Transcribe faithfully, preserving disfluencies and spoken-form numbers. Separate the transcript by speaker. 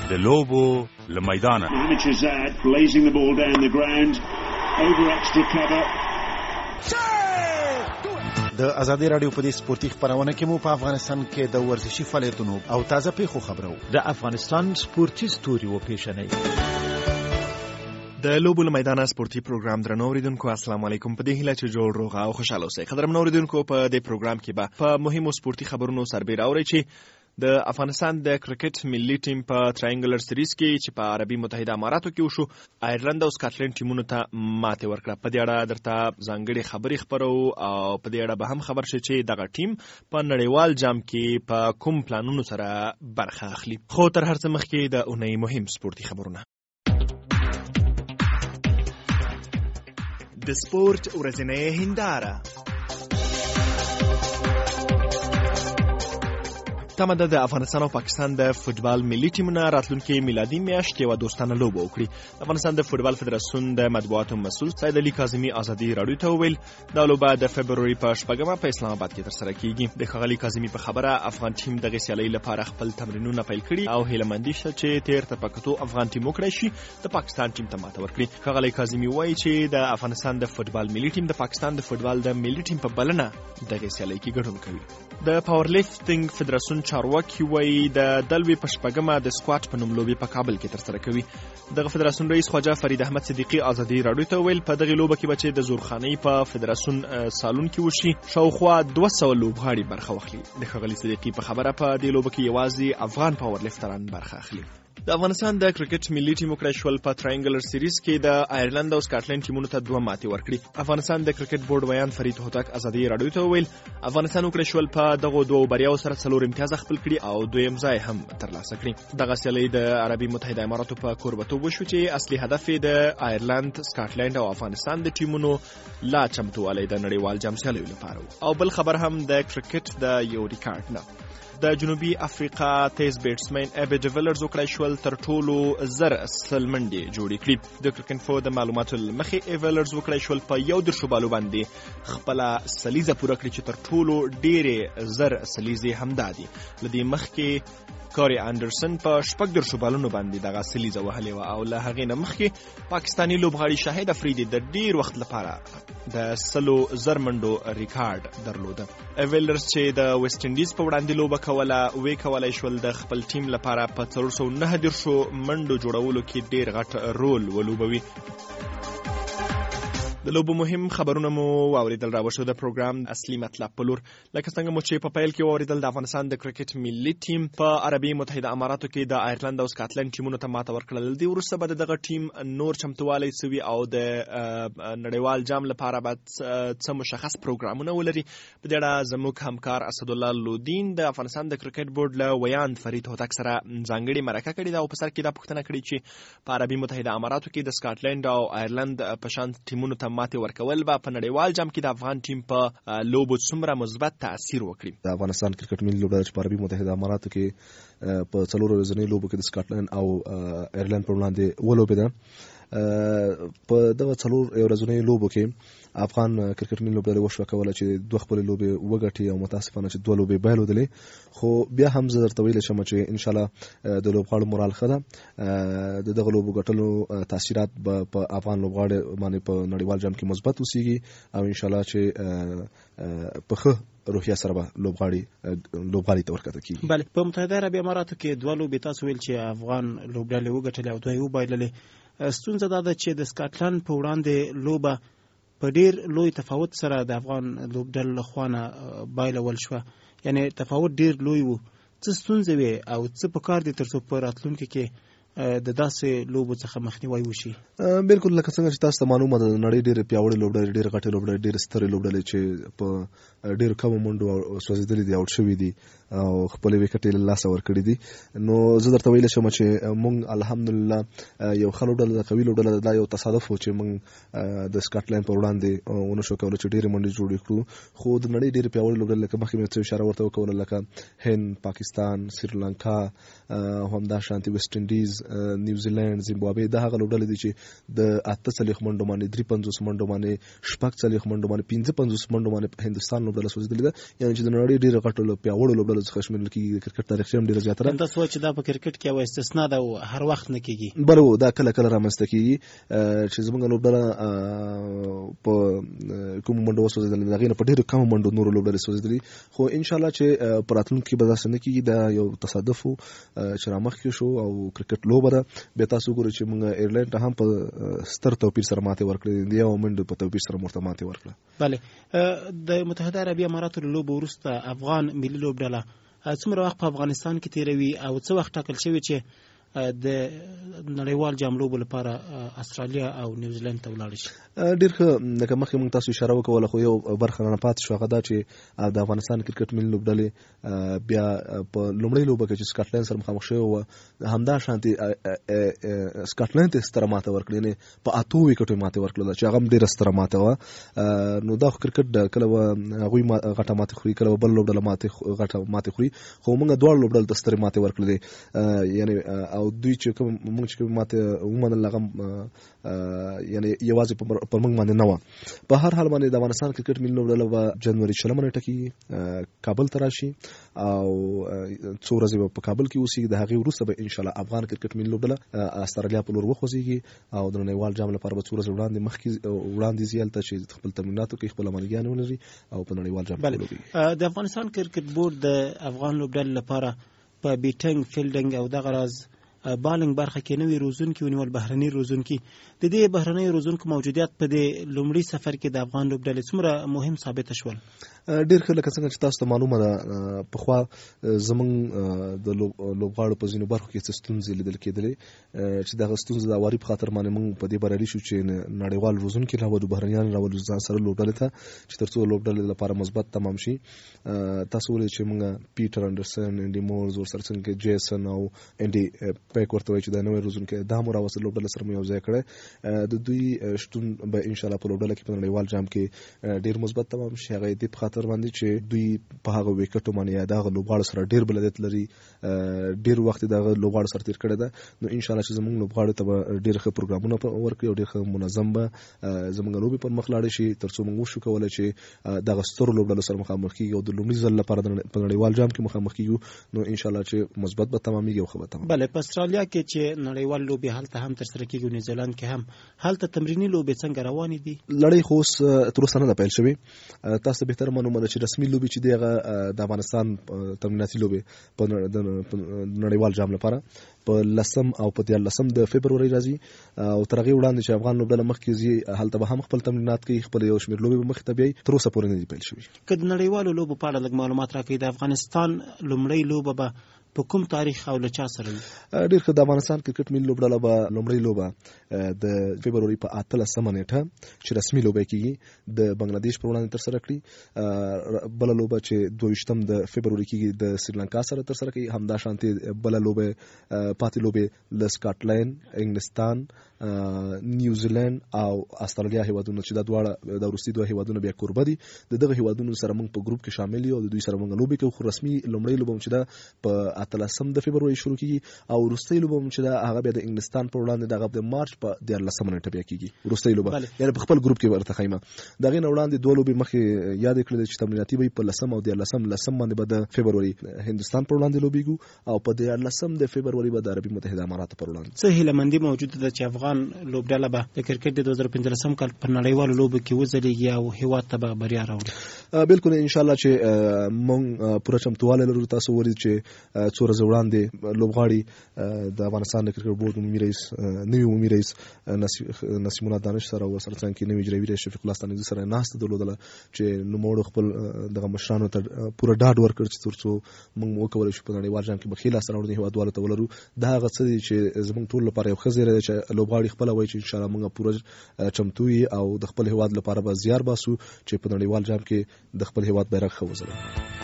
Speaker 1: د لوبو له میدانه.
Speaker 2: Hamid blazing the ball down the ground over extra cover.
Speaker 3: د ازادي رادیو په دې سپورتي خبرونه کې مو په افغانستان کې د ورزشي فعالیتونو او تازه پیښو خبرو
Speaker 4: د افغانستان سپورتي ستوري و پیښنې
Speaker 5: د لوبو له میدانه سپورتي پروګرام درنو اوریدونکو السلام علیکم. په دې هیله چې جوړ روغ او خوشاله اوسئ. قدرمنو اوریدونکو په دې پروګرام کې به په مهمو سپورتي خبرونو سربېره اورئ چې د افغانستان د کرکټ ملي ټیم په ټراینګلر سیریز کې چې په عربي متحده اماراتو کې وشو آیرلند او سکاټلند ټیمونو ته ماتې ورکړه. په دې اړه درته ځانګړي خبرې خبرو او په دې اړه به هم خبر شي چې دغه ټیم په نړیوال جام کې په کوم پلانونو سره برخه اخلي. خو تر هر څه مخکې د اونۍ مهم سپورتي خبرونه. د سپورت ورځنۍ هنداره تمه ده د افغانستان او پاکستان د فوتبال ملي ټیمونه راتلونکي میلادي میاشت یوه دوستانه لوبه وکړي. د افغانستان د فوتبال فدراسیون د مطبوعاتو مسؤل سید علي کاظمي ازادي راډیو ته وویل دا لوبه د فبروري په شپږمه په اسلام آباد کې ترسره کیږي. د ښاغلي کاظمي په خبره افغان ټیم دغه سیالۍ لپاره خپل تمرینونه پیل کړي او هیلهمندي شته چې تیر ته پکتو افغان ټیم وکړي شي د پاکستان ټیم ته ماته ورکړي. ښاغلي کاظمي وایي چې د افغانستان د فوتبال ملي ټیم د پاکستان د فوتبال د ملي ټیم په بلنه دغه سیالۍ کې ګډون کوي. د پاور لیفټینګ فدراسیون چارواکي وایي د دلوي په شپږمه د سکواټ په نوم لوبې په کابل کې ترسره کوي. دغه فدراسیون رئیس خواجه فرید احمد صدیقي ازادي راډیو ته ویل په دغه لوبه کې به چې د زورخانۍ په فدراسیون سالون کې وشي شاوخوا دوه سوه لوبغاړي برخه واخلي. د ښاغلي صدیقي په خبره په دې لوبه کې یوازې افغان پاور لیفټران برخه اخلي. د افغانستان د کرکټ ملي ټیم وکړی شول په ټراینګلر سیریز کې د آیرلند او سکاټلند ټیمونو ته دوه ماتې ورکړي. افغانستان د کرکټ بورډ ویان فرید هوتک ازادي راډیو ته وویل افغانستان وکړی شول په دغه دوه بریاو سره څلور امتیاز خپل کړي او دویم ځای هم ترلاسه کړي. دغه سیالۍ د عربي متحده اماراتو په کوربتوب وشو چې اصلي هدف یې د آیرلند، سکاټلند او افغانستان د ټیمونو لا چمتووالی د نړیوال جام سیالیو لپاره او بل خبر هم د کرکټ د یو ریکارډ نه. د جنوبي افریقا تیز بیټسمن ابي ډیولرز وکړی شول تر ټولو زر سل منډې جوړې کړي. د کرکنفو د معلوماتو له مخې ایولرز وکړی شول په یو درشو بالو باندې خپله سلیزه پوره کړي چې تر ټولو ډېرې زر سلیزې همدا دي. له دې مخکې کاري انډرسن په شپږ درشو بالونو باندې دغه سلیزه وهلې وه او له هغې نه مخکې پاکستاني لوبغاړي شاهد افریدي د ډېر وخت لپاره د سلو زر منډو ریکارډ درلوده. ایولرز چې د ویسټ انډیز په وړاندې لوبه کوله وی کولای شول د خپل ټیم لپاره په څلور سوه نهه دېرشو منډو جوړولو کې ډېر غټ رول ولوبوي. د لوبو مهم خبرونه مو واوریدل. راوښو د پروګرام اصلي مطلب په لور. لکه څنګه مو چې په پیل کې واوریدل د افغانستان د کرکټ ملي ټیم په عربي متحده اماراتو کې د آیرلند او سکاټلند ټیمونو ته ماته ورکړل. دې وروسته به دغه ټیم نور چمتووالی سوي او د نړیوال جام لپاره به څه مشخص پروګرامونه ولري. په دې اړه زموږ همکار اسدالله لودین د افغانستان د کرکټ بورډ له ویان فرید هوتک سره ځانګړې مرکه کړې ده او په سر کې دا پوښتنه کړې چې په عربي متحده اماراتو کې د سکاټلند او آیرلند په شان ټیمونو ته ماتې ورکول به په نړیوال جام کې د افغان ټیم په لوبو څومره مثبت تاثیر وکړي.
Speaker 6: د افغانستان کرکټ ملي لوبډله چې په عربي متحده اماراتو کې په څلورو ورځنیو لوبو کې د سکاټلند او آیرلند پر وړاندې ولوبېده. په دغه څلور ورځنیو لوبو کې افغان کرکټ ملي لوبډله وشوه کوله چې دوه خپلې لوبې وګټي او متاسفانه چې دوه لوبې بایلودلې. خو بیا هم زه درته ویلی شم چې انشاءالله د لوبغاړو مورال ښه ده. د دغه لوبو ګټلو تاثیرات به په افغان لوبغاړي باندې په نړیوال جام کې مثبت اوسیږي او انشاءالله چې په ښه روحیه سره به لوبغاړي لوبغاړي ته ورکته کیږي.
Speaker 3: بله، په متحده عربي اماراتو کې دوه لوبې تاسو ویل چې افغان لوبډلې وګټلې او دوه یې وبایللې. ستونزه دا ده چې د سکاټلند په وړاندې لوبه په ډیر لوی تفاوت سره د افغان لوبډلې لخوا نه بایلول شوه، یعنی تفاوت ډیر لوی و. څه ستونزې وې او څه پکار دي ترڅو په راتلونکي کې د داسې لوبو څخه مخنیوی وشي؟
Speaker 6: بالکل لکه څنګه چې تاسو ته معلومه ده د نړۍ ډېرې پیاوړې لوبډلې، ډېرې غټې لوبډلې، ډېرې سترې لوبډلې چې په ډېرو کمو منډو سوځېدلې دي، آوټ شوي دي او خپلې وکټې له لاسه ورکړي دي. نو زه درته ویلی شم چې موږ الحمدلله یو ښه لوبډله ده، قوي لوبډله ده. دا یو تصادف و چې موږ د سکاټلند په وړاندې ونه شو کولی چې ډېرې منډې جوړې کړو. خو د نړۍ ډېرې پیاوړې لوبډلې لکه مخکې مې څه اشاره ورته وکوله، لکه هند، پاکستان، سریلانکا او همداشانتې ویسټ انډیز نیوزیلند، زیمبابوې دا هغه لوبډلې دي چې د اته څلوېښت منډو باندې درې پنځوس منډو باندې شپږ څلوېښت منډو باندې پنځه پنځوس منډو باندې هندوستان لوبډله سوځېدلې ده، یعنې چې د نړۍ ډېره غټو پیاوړو لوبډلو څخه شمېرل کېږي. د کرکټ تاریخ هم ډېره زیاته ده.
Speaker 3: تاسو وایئ چې دا په کرکټ کې یوه استثنا ده او هر وخت نه کېږي.
Speaker 6: بله و دا کله کله رامنځته کېږي چې زموږ لوبډله په کومو منډو وسوځېدلې د هغې نه په ډېرو کمو منډو نورو لوبډلې سوځېدلي، خو انشاءالله چې په راتلونکي کې به داسې نه کېږي. دا یو تصادف و چې رامخکې شو او کرکټ لوبه ده. بیا تاسو وګورئ چې موږ ایرلینډ ته هم په ستر توپیر سره ماتې ورکړې، د یو منډو په توپیر سره ورته ماتې ورکړه.
Speaker 3: بله، د متحده عربي اماراتو له لوبو وروسته افغان ملي لوبډله څومره وخت په افغانستان کې تېروي او څه وخت ټاکل شوی چې د نړیوال جام لوبو لپاره استرالیا او نیوزیلند ته ولاړ شي؟
Speaker 6: ډېر ښه، لکه مخکې موږ تاسو اشاره وکوله، خو یو برخه رانه پاتې شو، هغه دا چې د افغانستان کرکټ ملي لوبډلې بیا په لومړۍ لوبه کې چې سکاټلند سره مخامخ شوې وه همدا شانتې سکاټلند ته ستره ماته ورکړې، یعنې په اتو ویکټو یې ماتې ورکړله چې هغه هم ډېره ستره ماته وه. نو دا خو کرکټ کله به هغوی غټه ماتې خوري، کله به بل لوبډله ماتې غټه ماتې خوري، خو موږ دواړو لوبډلو ته سترې ماتې ورکړلې. یعنې او دوی چې کوم موږ چې کوم ماته ومنل هغه یعنې یوازې پر موږ باندې نه وه. په هر حال باندې د افغانستان کرکټ ملي لوبډله به جنوري شلمه نیټه کې کابل ته راشي او څو ورځې به په کابل کې اوسېږي. د هغې وروسته به انشاءالله افغان کرکټ ملي لوبډله استرالیا په لور وخوځېږي او د نړیوال جام لپاره به څو ورځې وړاندې مخکې وړاندې ځي هلته چې خپل تمرینات وکړي، خپل عملګیان ولري او په نړیوال جام کې ولوبېږي.
Speaker 3: د افغانستان کرکټ بورډ د افغان لوبډلې لپاره په بیټنګ، فیلډنګ او دغه راز بالنګ برخه کې نوې روزونکي ونیول، بهرني روزونکي. د دې بهرني روزونکو موجودیت په دې لومړي سفر کې د افغان لوبډلې څومره مهم ثابته شول؟
Speaker 6: ډېر ښه، لکه څنګه چې تاسو ته معلومه ده پخوا زموږ د لوبغاړو په ځینو برخو کې څه ستونزې لیدل کېدلې چې دغه ستونزې د هواري په خاطر باندې موږ په دې بریالي شو چې نړیوال روزونکي راولو، بهرنیان راولو ځان سره لوبډلې ته چې تر څو لوبډلې لپاره مثبت تمام شي. تاسو ولید چې موږ پیټر انډرسن، انډي مورز ورسره څنګه جیسن او انډي پیک ورته وایي چې دا نوی روزونکی دا مو راوستل لوبډله سره مو یو ځای کړی. د دوی شتون به انشاءالله په لوبډله کې په نړیوال جام کې ډېر مثبت تمام شي. هغه دې په خاطر باندې چې دوی په هغه ویکټو باندې یا دغه لوبغاړو سره ډېر بلدیت لري، ډېر وخت دغه لوبغاړو سره تېر کړی ده. نو انشاءالله چې زموږ لوبغاړو ته به ډېر ښه پروګرامونه ورکړي او ډېر ښه منظم به زموږ لوبې پر مخ لاړې شي تر څو موږ وشو کولی چې دغه سترو لوبډلو سره مخامخ کېږي او د لومړي ځل لپاره په نړیوال جام کې مخامخ کېږو. نو انشاءالله چې مثبت به تمامېږي او ښه به تمام.
Speaker 3: بله، په استرالیا کې چې نړیوال لوبې هلته هم ترسره کېږي، نیوزیلند کې هم، هلته تمریني لوبې څنګه روانې دي؟
Speaker 6: لړۍ خو اوس تر اوسه نه ده پیل شوې. تاسو ته بهتره معلومه ده چې رسمي لوبې چې دی هغه د افغانستان تمریناتي لوبې په نړیوال جام لپاره په لسم او په دیارلسم د فبرورۍ راځي او تر هغې وړاندې چې افغان لوبډله مخکې ځي هلته به هم خپل تمرینات کوي، خپل یو شمېر لوبې به مخې ته بیایي. تر اوسه پورې نه دي پیل شوي.
Speaker 3: که د نړیوالو لوبو په اړه لږ معلومات راکړئ، د افغانستان لومړۍ لوبه به په کوم تاریخ او له چا سره وي؟
Speaker 6: ډېر ښه، د افغانستان کرکټ ملي لوبډله به لومړۍ لوبه د فبرورۍ په اتلسمه نیټه چې رسمي لوبه کېږي د بنګلادیش پر وړاندې ترسره کړي. بله لوبه چې دوه ویشتم د فبرورۍ کېږي د سریلانکا سره ترسره کوي. همدا شانتې بله لوبه پاتې لوبې له سکاټلند، انګلستان، نیوزیلند او استرالیا هیوادونه چې دا دواړه د وروستي دوه هیوادونه بیا کوربه دي، د دغه هیوادونو سره موږ په ګروپ کې شامل یو او د دوی سره موږ لوبې کوو. خو رسمي لومړۍ لوبه چې دا په اتلسم د فبرورۍ شروع کېږي او وروستۍ لوبه چې دا هغه بیا د انګلستان پر وړاندې دغه د مارچ په دیارلسمه نیټه بیا کېږي وروستۍ لوبه، یعنې په خپل ګروپ کې ورته ښیمه. د هغې نه وړاندې دوه لوبې مخکې یاد کړې چې تمریناتي به په لسم او دیارلسم لسم باندې به د فبرورۍ هندوستان پر وړاندې لوبېږو او په دیارلسم د فبرورۍ به د عربي متحده اماراتو پر وړاندې.
Speaker 3: څه هیلهمندي موجوده ده چې افغان لوبډله به د کرکټ د دوه زره پنځلسم کال په نړیوالو لوبو کې وځلیږي او هېواد ته به بریا راوړي؟
Speaker 6: بالکل انشاءالله چې موږ پوره چمتووالی لرو. تاسو ولید چې څو ورځې وړاندې لوبغاړي د افغانستان د کرکټ بورډ عمومي رئیس نوي عمومي رئیس نسیم الله دانش سره او ورسره څنګ کې نوي اجرایي رئیس شفیق الله ستانکزي سره ناسته درلودله چې نوموړو خپل دغه مشرانو ته پوره ډاډ ورکړ چې تر څو موږ وکولی شو په نړیوال جام کې به ښې لاسته راوړنې هېوادوالو ته ولرو. دا هغه څه دي چې زموږ ټول لپاره یو ښه زیری دی چې لوبغاړي خپله وایي چې انشاءالله موږ پوره چمتو یو او د خپل هېواد لپاره به زیار باسو چې په نړیوال جام کې د خپل هېواد بیرغ ښه وځلوو.